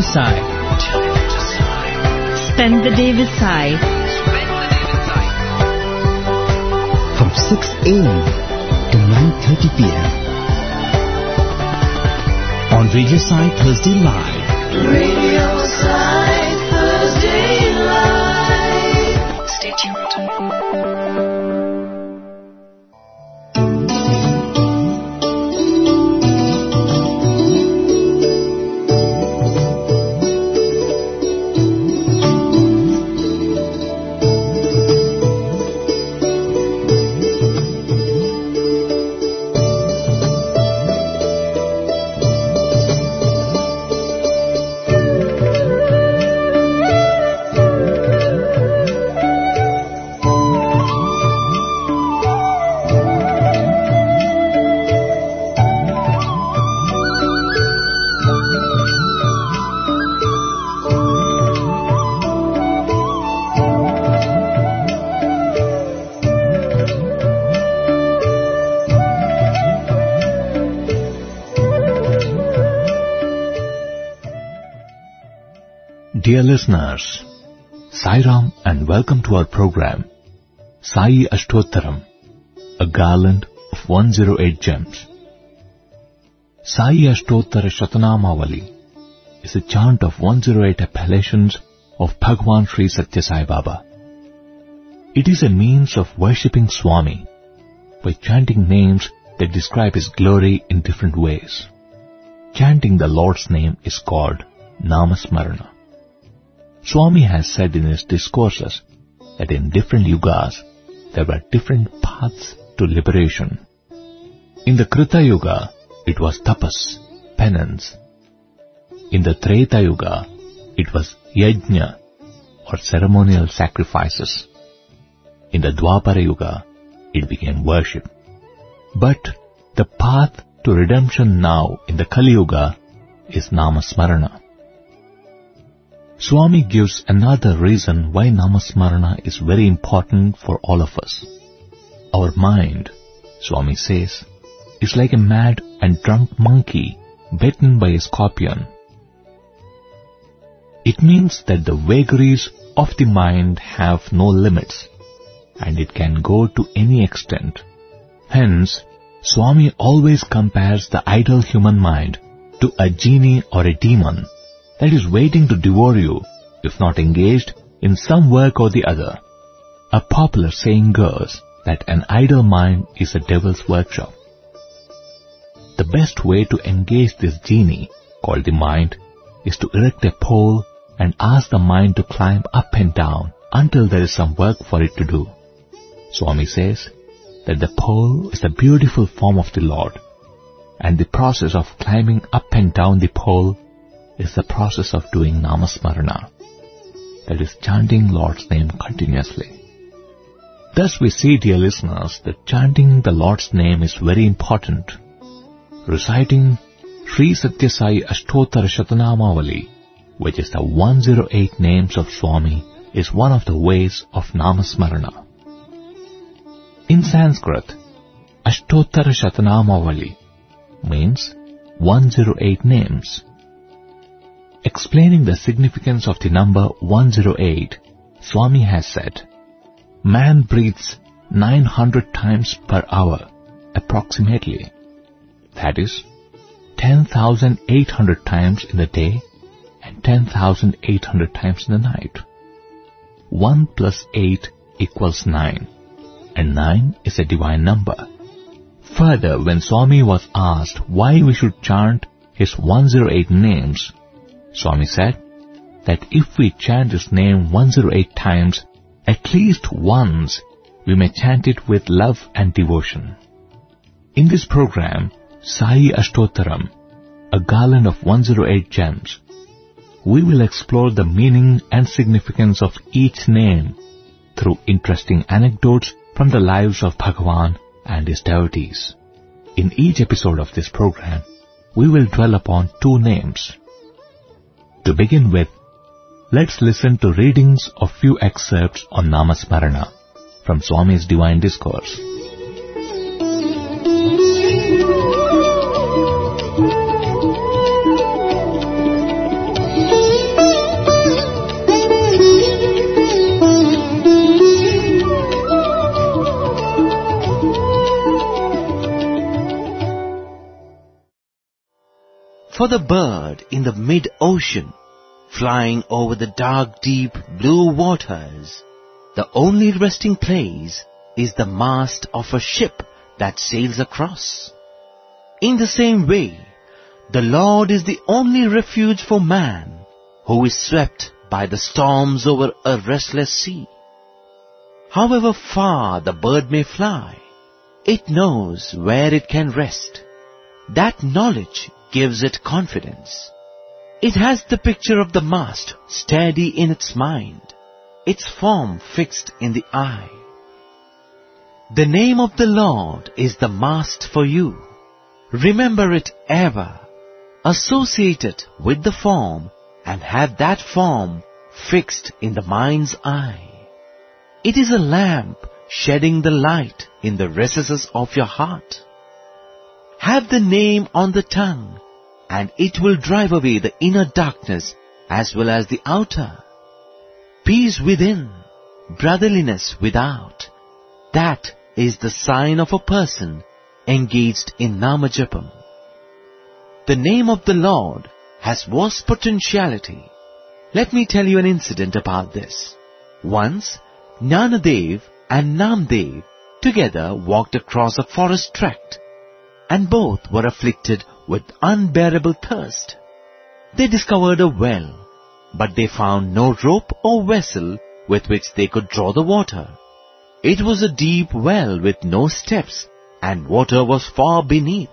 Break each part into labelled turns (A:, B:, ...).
A: Sai.
B: Spend the day with Sai.
C: From 6 a.m. to 9:30 p.m. on Radio Sai Thursday Live.
D: Radio Sai Thursday Live. Stay tuned.
E: Dear listeners, Sai Ram and welcome to our program, Sai Ashtottaram, a garland of 108 gems. Sai Ashtottara Shatanamavali is a chant of 108 appellations of Bhagwan Sri Satya Sai Baba. It is a means of worshipping Swami by chanting names that describe his glory in different ways. Chanting the Lord's name is called Namasmarana. Swami has said in his discourses that in different yugas there were different paths to liberation. In the Krita Yuga, it was tapas, penance. In the Treta Yuga, it was yajna, or ceremonial sacrifices. In the Dwapara Yuga, it became worship. But the path to redemption now in the Kali Yuga is Namasmarana. Swami gives another reason why Namasmarana is very important for all of us. Our mind, Swami says, is like a mad and drunk monkey bitten by a scorpion. It means that the vagaries of the mind have no limits, and it can go to any extent. Hence, Swami always compares the idle human mind to a genie or a demon that is waiting to devour you if not engaged in some work or the other. A popular saying goes that an idle mind is a devil's workshop. The best way to engage this genie, called the mind, is to erect a pole and ask the mind to climb up and down until there is some work for it to do. Swami says that the pole is the beautiful form of the Lord, and the process of climbing up and down the pole is the process of doing Namasmarana, that is chanting Lord's name continuously. Thus we see, dear listeners, that chanting the Lord's name is very important. Reciting Sri Satya Sai Ashtottara Shatanamavali, which is the 108 names of Swami, is one of the ways of Namasmarana. In Sanskrit, Ashtottara Shatanamavali means 108 names. Explaining the significance of the number 108, Swami has said, man breathes 900 times per hour, approximately. That is, 10,800 times in the day and 10,800 times in the night. 1 plus 8 equals 9, and 9 is a divine number. Further, when Swami was asked why we should chant his 108 names, Swami said that if we chant his name 108 times, at least once, we may chant it with love and devotion. In this program, Sai Ashtottaram, a garland of 108 gems, we will explore the meaning and significance of each name through interesting anecdotes from the lives of Bhagavan and his devotees. In each episode of this program, we will dwell upon 2 names. To begin with, let's listen to readings of few excerpts on Namasmarana from Swami's Divine Discourse.
A: for the bird in the mid-ocean, flying over the dark, deep blue waters, the only resting place is the mast of a ship that sails across. In the same way, the Lord is the only refuge for man who is swept by the storms over a restless sea. However far the bird may fly, it knows where it can rest. That knowledge gives it confidence. It has the picture of the mast steady in its mind, its form fixed in the eye. The name of the Lord is the mast for you. Remember it ever. Associate it with the form and have that form fixed in the mind's eye. It is a lamp shedding the light in the recesses of your heart. Have the name on the tongue, and it will drive away the inner darkness as well as the outer. Peace within, brotherliness without. That is the sign of a person engaged in Namajapam. The name of the Lord has vast potentiality. Let me tell you an incident about this. Once, Gnanadev and Namdev together walked across a forest tract, and both were afflicted with unbearable thirst. They discovered a well, but they found no rope or vessel with which they could draw the water. It was a deep well with no steps, and water was far beneath.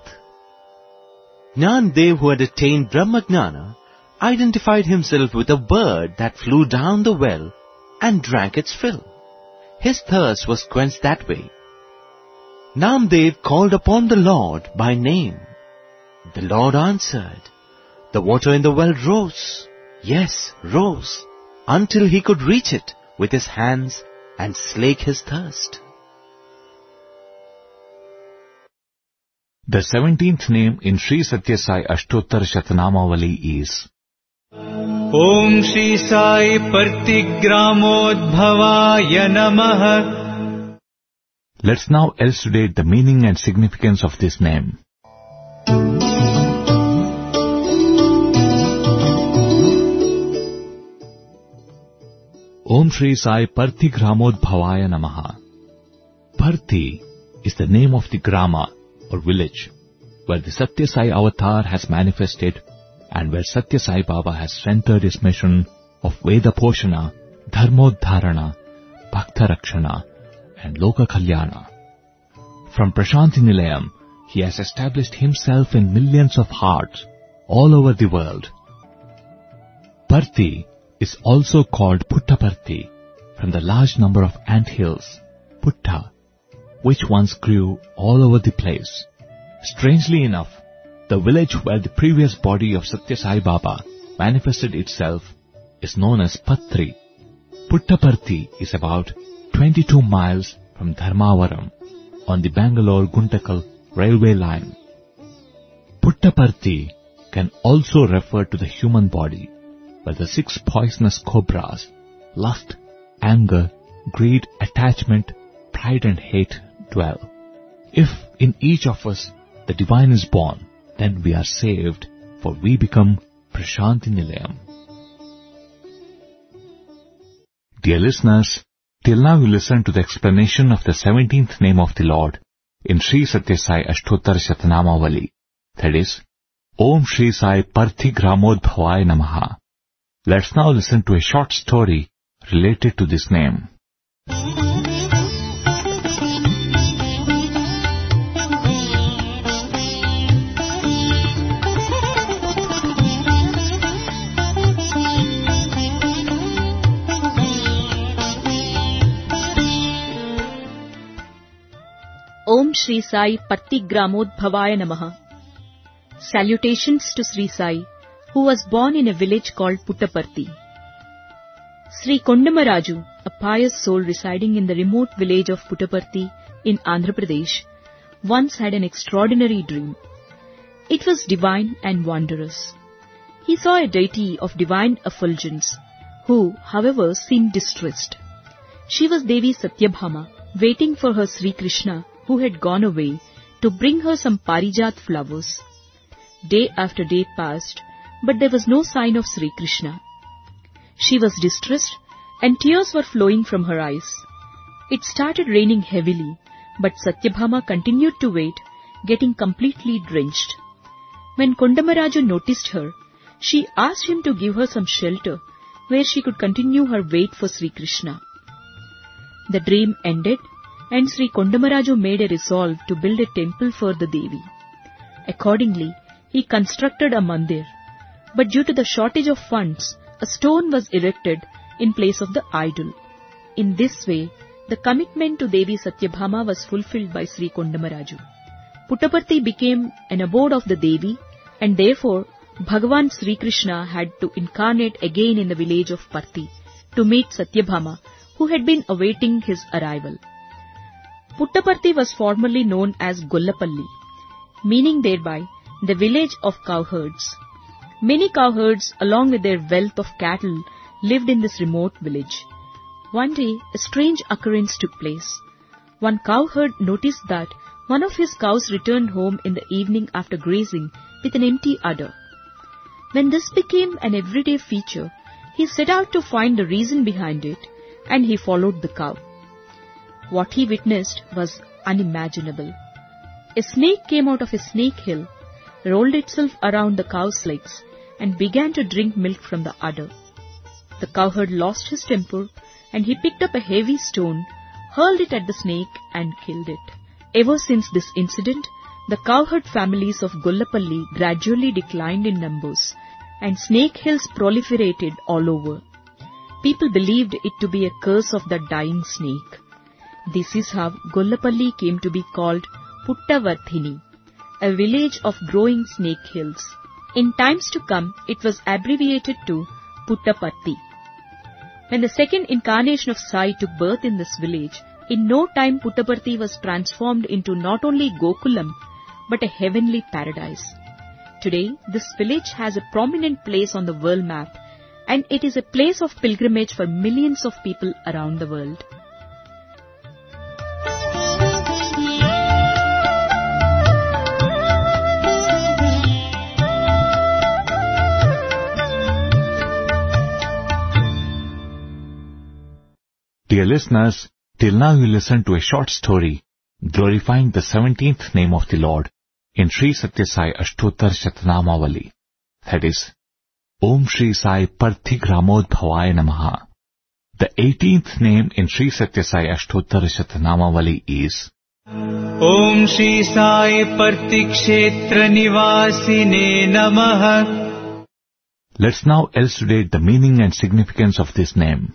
A: Gnanadev, who had attained Brahmagnana, identified himself with a bird that flew down the well and drank its fill. His thirst was quenched that way. Namdev called upon the Lord by name. The Lord answered. The water in the well rose, yes, rose, until he could reach it with his hands and slake his thirst.
E: The 17th name in Sri Satya Sai Ashtottar Shatanamavali is
B: Om Shri Sai Partigramodbhavaya Namaha.
E: Let's now elucidate the meaning and significance of this name. Om Shri Sai Partigramodbhavaya Namaha. Parthi is the name of the grama or village where the Satya Sai avatar has manifested and where Satya Sai Baba has centered his mission of Veda Poshana, Dharmodharana, Bhakta Rakshana and Loka Kalyana. From Prashanti Nilayam, he has established himself in millions of hearts all over the world. Parthi is also called Puttaparthi from the large number of ant hills, Putta, which once grew all over the place. Strangely enough, the village where the previous body of Satya Sai Baba manifested itself is known as Patri. Puttaparthi is about 22 miles from Dharmavaram on the Bangalore-Guntakal railway line. Puttaparthi can also refer to the human body, where the 6 poisonous cobras, lust, anger, greed, attachment, pride and hate dwell. If in each of us the divine is born, then we are saved, for we become Prashanti Nilayam. Dear listeners, till now you listened to the explanation of the 17th name of the Lord in Sri Satya Sai Ashtottar Shatanamavali, that is, Om Shri Sai Parthigramodbhavaya Namaha. Let's now listen to a short story related to this name.
F: Om Shri Sai Partigramodbhavaya Namaha. Salutations to Sri Sai, who was born in a village called Puttaparthi. Sri Kondamaraju, a pious soul residing in the remote village of Puttaparthi in Andhra Pradesh, once had an extraordinary dream. It was divine and wondrous. He saw a deity of divine effulgence, who, however, seemed distressed. She was Devi Satyabhama, waiting for her Sri Krishna, who had gone away, to bring her some parijat flowers. Day after day passed, but there was no sign of Sri Krishna. She was distressed, and tears were flowing from her eyes. It started raining heavily, but Satyabhama continued to wait, getting completely drenched. When Kondamaraju noticed her, she asked him to give her some shelter where she could continue her wait for Sri Krishna. The dream ended, and Sri Kondamaraju made a resolve to build a temple for the Devi. Accordingly, he constructed a mandir, but due to the shortage of funds, a stone was erected in place of the idol. In this way, the commitment to Devi Satyabhama was fulfilled by Sri Kondamaraju. Puttaparthi became an abode of the Devi, and therefore Bhagavan Sri Krishna had to incarnate again in the village of Parthi to meet Satyabhama, who had been awaiting his arrival. Puttaparthi was formerly known as Gollapalli, meaning thereby the village of cowherds. Many cowherds, along with their wealth of cattle, lived in this remote village. One day, a strange occurrence took place. One cowherd noticed that one of his cows returned home in the evening after grazing with an empty udder. When this became an everyday feature, he set out to find the reason behind it, and he followed the cow. What he witnessed was unimaginable. A snake came out of a snake hill, rolled itself around the cow's legs, and began to drink milk from the udder. The cowherd lost his temper, and he picked up a heavy stone, hurled it at the snake, and killed it. Ever since this incident, the cowherd families of Gollapalli gradually declined in numbers, and snake hills proliferated all over. People believed it to be a curse of the dying snake. This is how Gollapalli came to be called Puttavarthini, a village of growing snake hills. In times to come, it was abbreviated to Puttaparthi. When the second incarnation of Sai took birth in this village, in no time Puttaparthi was transformed into not only Gokulam, but a heavenly paradise. Today, this village has a prominent place on the world map, and it is a place of pilgrimage for millions of people around the world.
E: Dear listeners, till now you listened to a short story glorifying the 17th name of the Lord in Sri Satya Sai Ashtottar Shatanamavali. That is, Om Shri Sai Parthi Gramod Bhavaya Namaha. The 18th name in Sri Satya Sai Ashtottar Shatanamavali is
B: Om Shri Sai Parthi Kshetra Nivasine Namaha.
E: Let's now elucidate the meaning and significance of this name.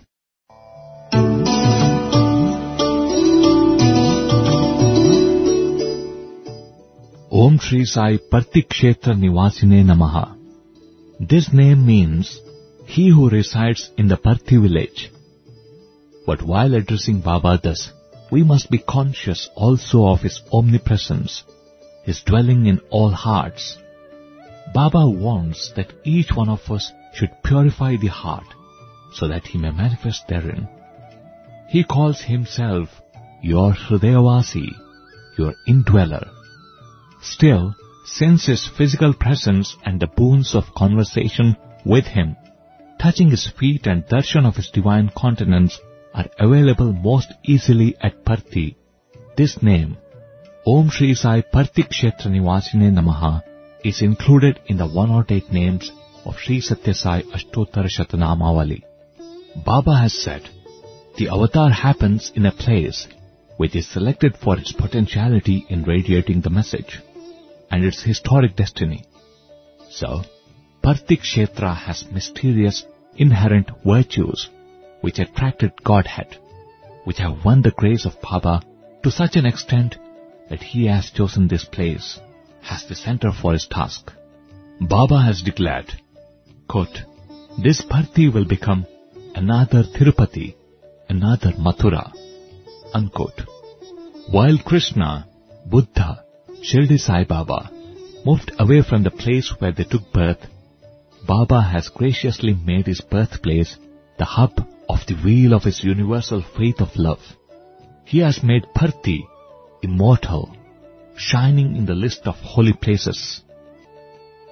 E: Om Shri Sai Parthi Kshetra Nivasine Namaha. This name means he who resides in the Parthi village. But while addressing Baba thus, we must be conscious also of his omnipresence, his dwelling in all hearts. Baba wants that each one of us should purify the heart so that he may manifest therein. He calls himself your Hridayavasi, your indweller. Still, since his physical presence and the boons of conversation with him, touching his feet and darshan of his divine countenance are available most easily at Parthi, this name, Om Shri Sai Parthi Kshetra Nivasine Namaha, is included in the 108 names of Sri Satya Sai Ashtottar Shatanamavali. Baba has said, the avatar happens in a place which is selected for its potentiality in radiating the message and its historic destiny. So, Parthi Kshetra has mysterious, inherent virtues which attracted Godhead, which have won the grace of Baba to such an extent that he has chosen this place as the center for his task. Baba has declared, quote, this Parthi will become another Tirupati, another Mathura, unquote. While Krishna, Buddha, Shirdi Sai Baba moved away from the place where they took birth, Baba has graciously made his birthplace the hub of the wheel of his universal faith of love. He has made Parthi immortal, shining in the list of holy places.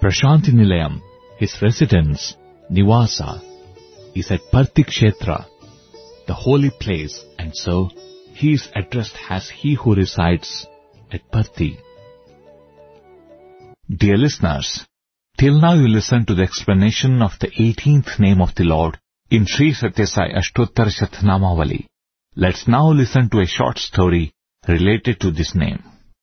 E: Prashanti Nilayam, his residence, Nivasa, is at Parthi Kshetra, the holy place, and so he is addressed as he who resides at Parthi. Dear listeners, till now you listened to the explanation of the 18th name of the Lord in Sri Satya Sai Ashtottara Shatnamavali. Let's now listen to a short story related to this name.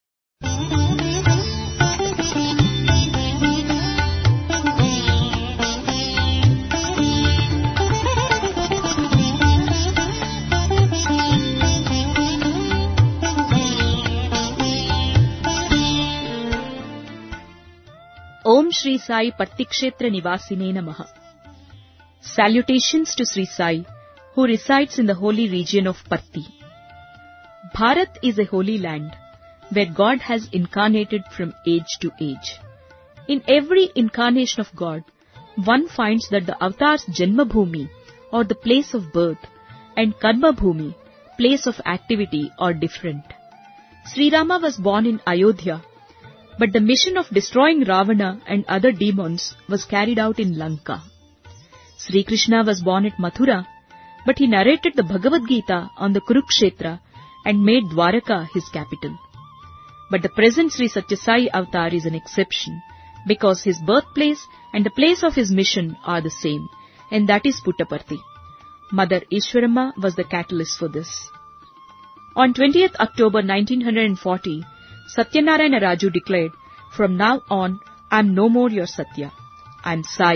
F: Om Shri Sai Partikshetra Nivasine Namaha. Salutations to Sri Sai, who resides in the holy region of Parthi. Bharat is a holy land where God has incarnated from age to age. In every incarnation of God, one finds that the avatar's Janma Bhumi, or the place of birth, and Karma Bhumi, place of activity, are different. Sri Rama was born in Ayodhya, but the mission of destroying Ravana and other demons was carried out in Lanka. Sri Krishna was born at Mathura, but he narrated the Bhagavad Gita on the Kurukshetra and made Dwaraka his capital. But the present Sri Satya Sai avatar is an exception, because his birthplace and the place of his mission are the same, and that is Puttaparthi. Mother Ishwaramma was the catalyst for this. On 20th October 1940, Satyanarayana Raju declared, "From now on, I am no more your Satya. I am Sai."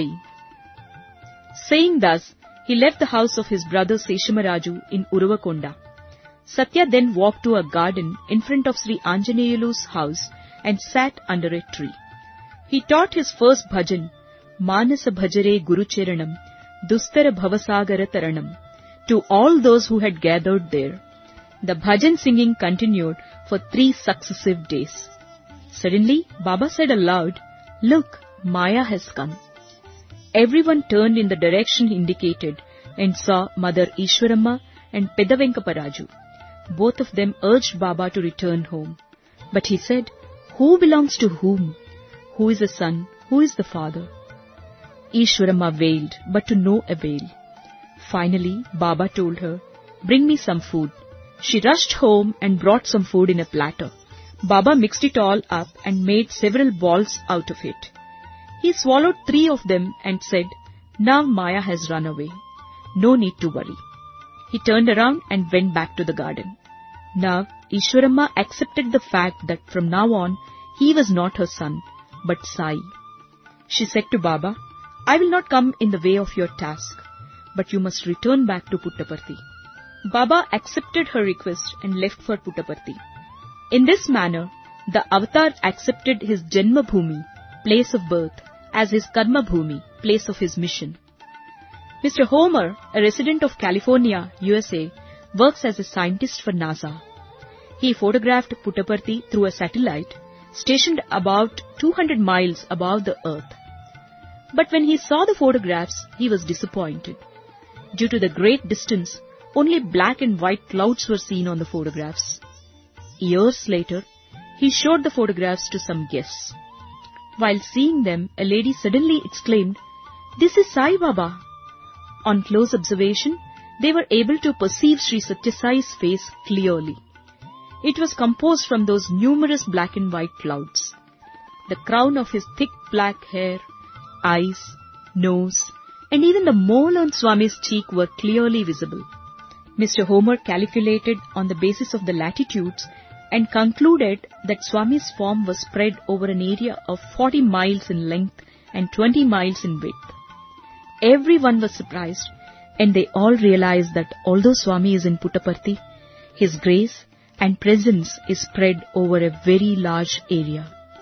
F: Saying thus, he left the house of his brother Seshamaraju in Uravakonda. Satya then walked to a garden in front of Sri Anjaneyulu's house and sat under a tree. He taught his first bhajan, Manasa Bhajare Gurucharanam, Dustara Bhavasagara Taranam, to all those who had gathered there. The bhajan singing continued for 3 successive days. Suddenly, Baba said aloud, "Look, Maya has come." Everyone turned in the direction indicated and saw Mother Ishwaramma and Pedavenkaparaju. Both of them urged Baba to return home. But he said, "Who belongs to whom? Who is the son? Who is the father?" Ishwaramma wailed, but to no avail. Finally, Baba told her, "Bring me some food." She rushed home and brought some food in a platter. Baba mixed it all up and made several balls out of it. He swallowed 3 of them and said, "Now Maya has run away. No need to worry." He turned around and went back to the garden. Now, Ishwaramma accepted the fact that from now on, he was not her son, but Sai. She said to Baba, "I will not come in the way of your task, but you must return back to Puttaparthi." Baba accepted her request and left for Puttaparthi. In this manner, the avatar accepted his Janma Bhumi, place of birth, as his Karma Bhumi, place of his mission. Mr. Homer, a resident of California, USA, works as a scientist for NASA. He photographed Puttaparthi through a satellite stationed about 200 miles above the Earth. But when he saw the photographs, he was disappointed. Due to the great distance, only black and white clouds were seen on the photographs. Years later, he showed the photographs to some guests. While seeing them, a lady suddenly exclaimed, "This is Sai Baba." On close observation, they were able to perceive Sri Satya Sai's face clearly. It was composed from those numerous black and white clouds. The crown of his thick black hair, eyes, nose, and even the mole on Swami's cheek were clearly visible. Mr. Homer calculated on the basis of the latitudes and concluded that Swami's form was spread over an area of 40 miles in length and 20 miles in width. Everyone was surprised, and they all realized that although Swami is in Puttaparthi, his grace and presence is spread over a very large area.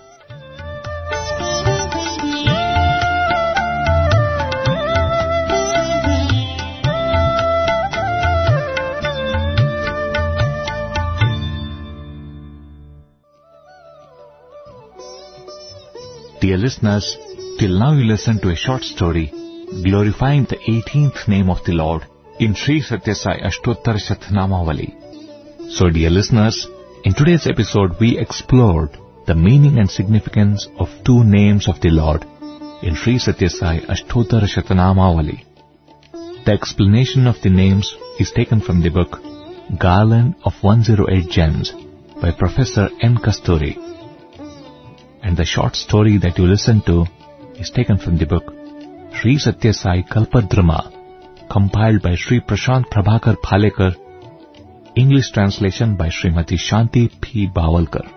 E: Dear listeners, till now you listened to a short story glorifying the 18th name of the Lord in Sri Satya Sai Ashtottara Shatnamavali. So dear listeners, in today's episode we explored the meaning and significance of 2 names of the Lord in Sri Satya Sai Ashtotara Shatanamavali. The explanation of the names is taken from the book Garland of 108 Gems by Professor N. Kasturi. And the short story that you listen to is taken from the book Sri Satya Sai Kalpadrama, compiled by Sri Prashant Prabhakar Phalekar, English translation by Srimati Shanti P. Bawalkar.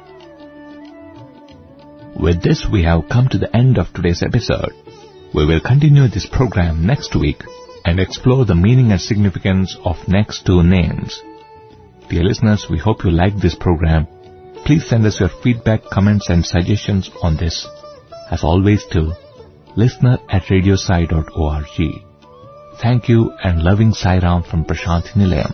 E: With this, we have come to the end of today's episode. We will continue this program next week and explore the meaning and significance of next two names. Dear listeners, we hope you like this program. Please send us your feedback, comments and suggestions on this, as always, to listener@radiosai.org. Thank you and loving Sai Ram from Prashanthi Nilayam.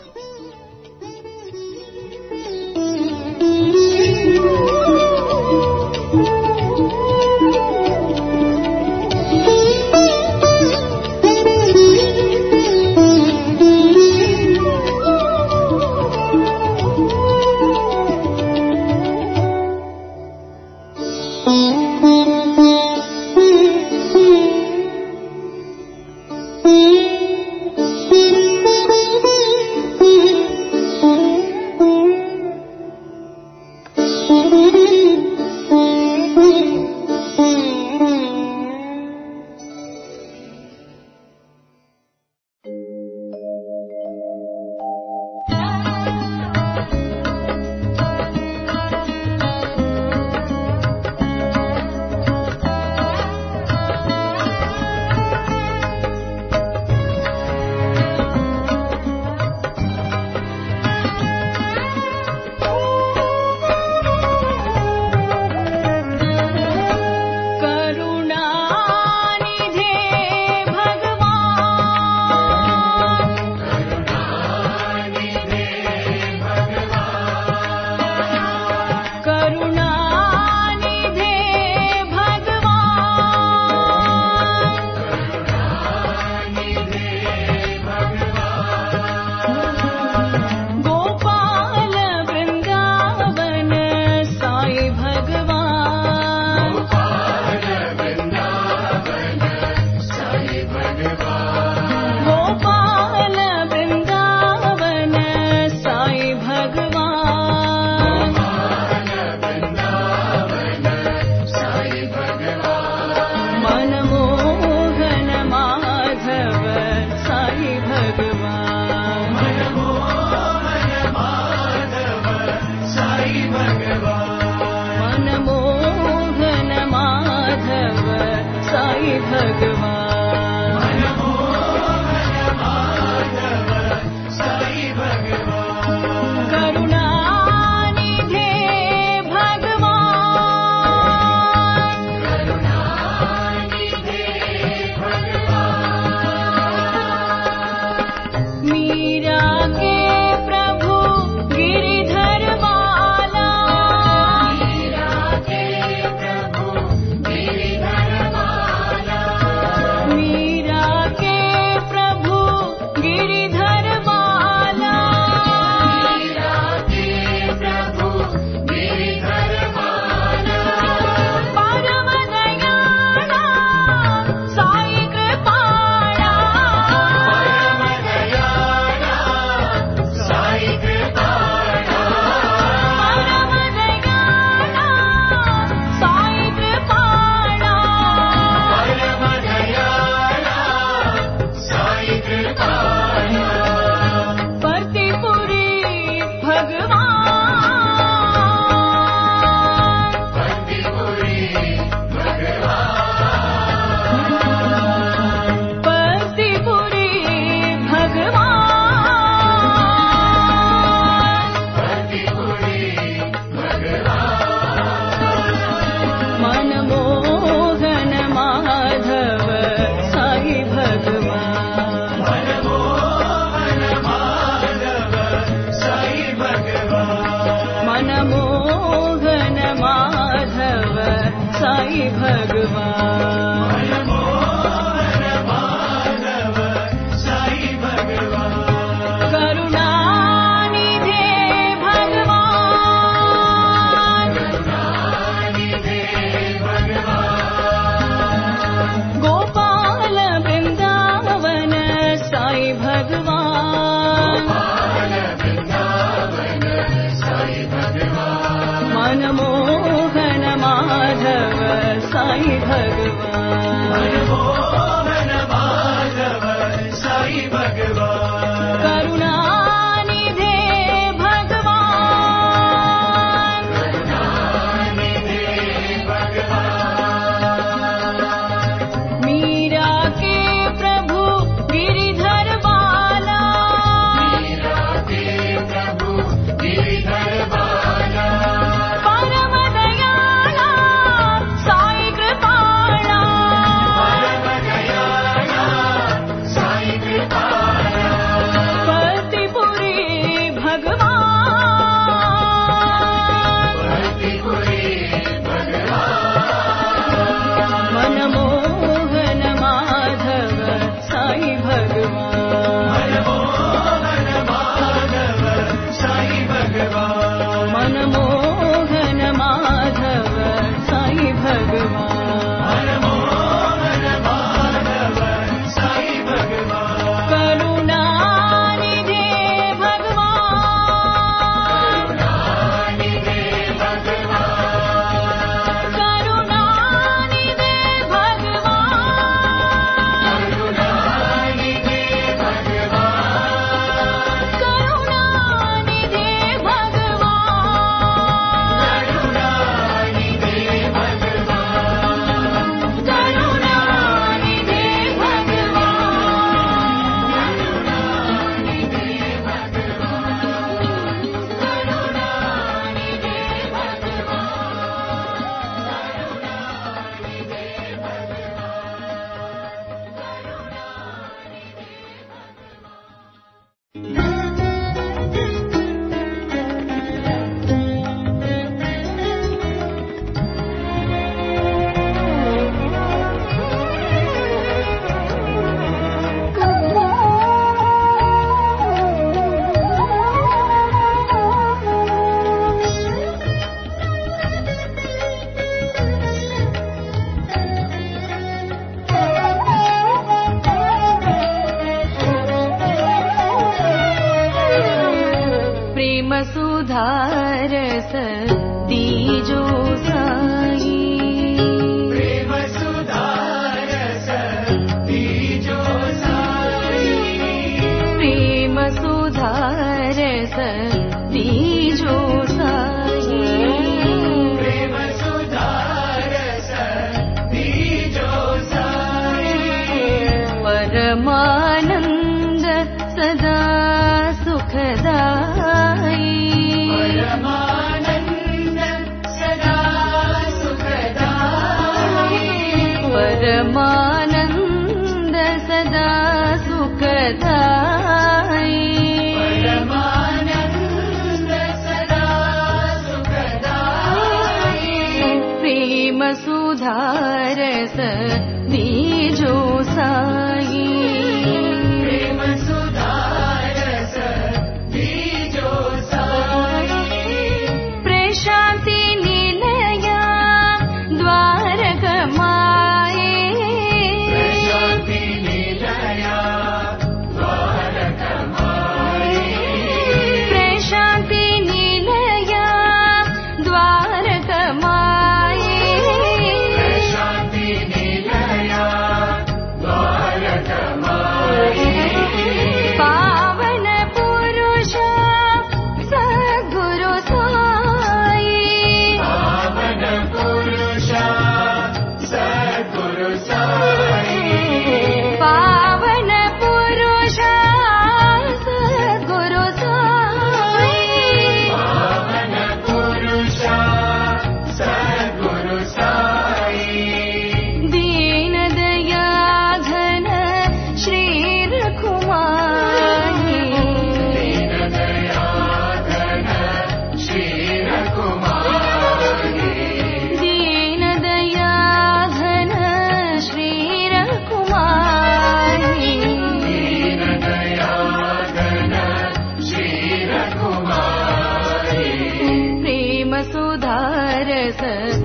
G: Sai भगवान
D: मनमोहन माधव साई भगवान
G: करुणानिधे भगवान
D: करुणानिधे भगवान
G: मीरा के प्रभु गिरिधर बाला
D: मीरा के प्रभु गिरिधर बाला
G: परम दयाला साई कृपाला
D: परम दयाला साई कृपाला
G: पतिपुरी भगवान
D: भक्तिपुरी भगवान
G: मनमोहन माधव साई भगवान
D: मनमोहन माधव साई भगवान
G: मनमोहन माधव साई भगवान
D: मनमोहन माधव साई भगवान
G: करुणानिधे भगवान
D: करुणानिधे भगवान
G: करुणानिधे भगवान
D: करुणानिधे भगवान
G: करुणानिधे भगवान
D: करुणानिधे भगवान
G: करुणानिधे प्रेम सुधारस दीजो साई
D: प्रेम सुधारस दीजो साई
G: प्रेम सुधारस दीजो साई
D: प्रेम सुधारस दीजो साई
G: परमानंद सदा सुखदाई
D: परमानंद सदा सुखदाई
G: परमानंद सदा सुखदाई
D: परमानंद सदा सुखदाई
G: प्रेम सुधारस दीजो साई
D: प्रेम सुधारस दीजो साई
G: प्रशांति निलया द्वारकमाई
D: प्रशांति निलया द्वारकमाई
G: प्रशांति निलया द्वारकमाई
D: प्रशांति निलया द्वारकमाई
G: पावन पुरुष सद्गुरु साई
D: पावन पुरुष सद्गुरु साई
G: पावन पुरुष सद्गुरु साई
D: पावन पुरुष सद्गुरु साई
G: दीन दया घन श्री रघुमाई
D: दीन दया घन श्री रघुमाई
G: दीन दया घन श्री रघुमाई
D: दीन दया घन श्री रघुमाई
G: प्रेम सुधारस